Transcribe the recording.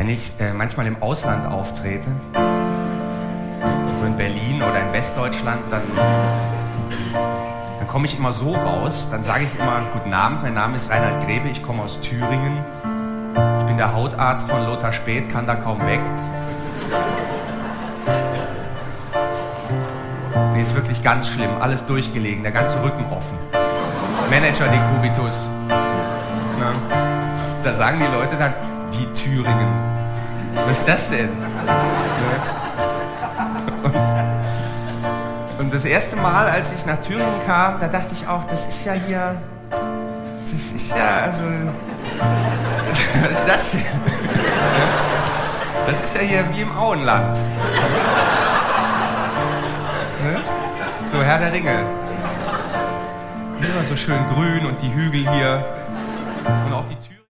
Wenn ich manchmal im Ausland auftrete, so in Berlin oder in Westdeutschland, dann komme ich immer so raus, dann sage ich immer, guten Abend, mein Name ist Reinhard Grebe, ich komme aus Thüringen, ich bin der Hautarzt von Lothar Späth, kann da kaum weg. Nee, ist wirklich ganz schlimm, alles durchgelegen, der ganze Rücken offen. Manager Dekubitus. Na, da sagen die Leute dann, wie Thüringen? Was ist das denn? Und das erste Mal, als ich nach Thüringen kam, da dachte ich auch, das ist ja hier, das ist ja, also, was ist das denn? Das ist ja hier wie im Auenland. So, Herr der Ringe. Immer so schön grün und die Hügel hier und auch die Tür.